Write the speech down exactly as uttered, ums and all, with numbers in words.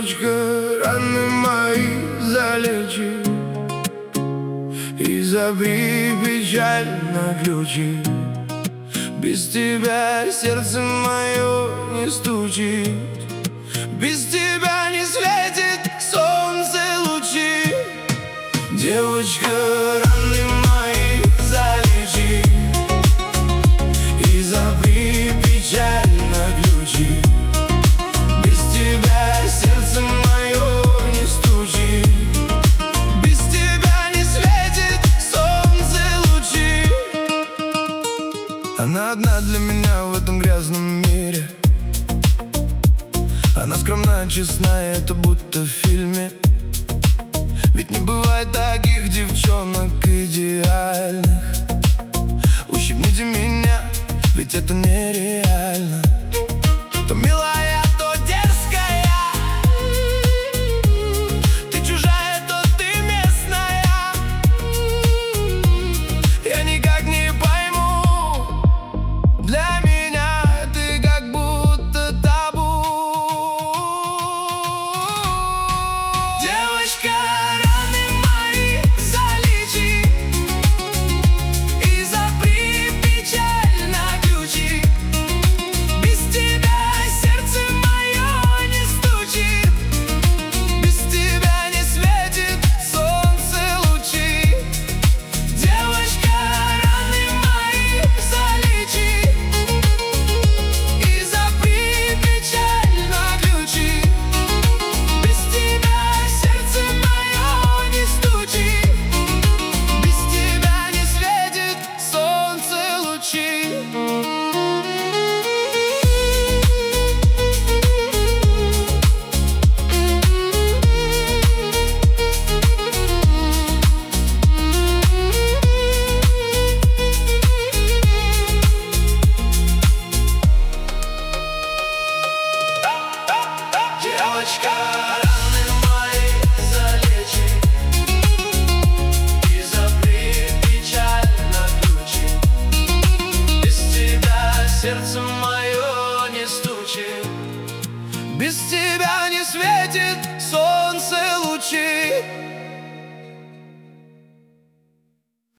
Девочка, раны мои залечи и забей печаль на ключи. Без тебя сердце мое не стучит, без тебя не светит солнце лучи. Девочка, раны мои залечи и забей печаль на ключи. Без тебя сердце мое не стучит, без тебя не светит солнце лучи. Она одна для меня в этом грязном мире. Она скромна, честна, это будто в фильме. Ведь не бывает таких девчонок идеальных. Ущипните меня, ведь это нереально. То милая, то дерзкая, ты чужая, то ты местная. Я никак не пойму, для меня ты как будто табу. Девочка, Девочка, раны мои залечи и забей печаль на ключи. Без тебя сердце мое не стучит, без тебя не светит солнце лучи.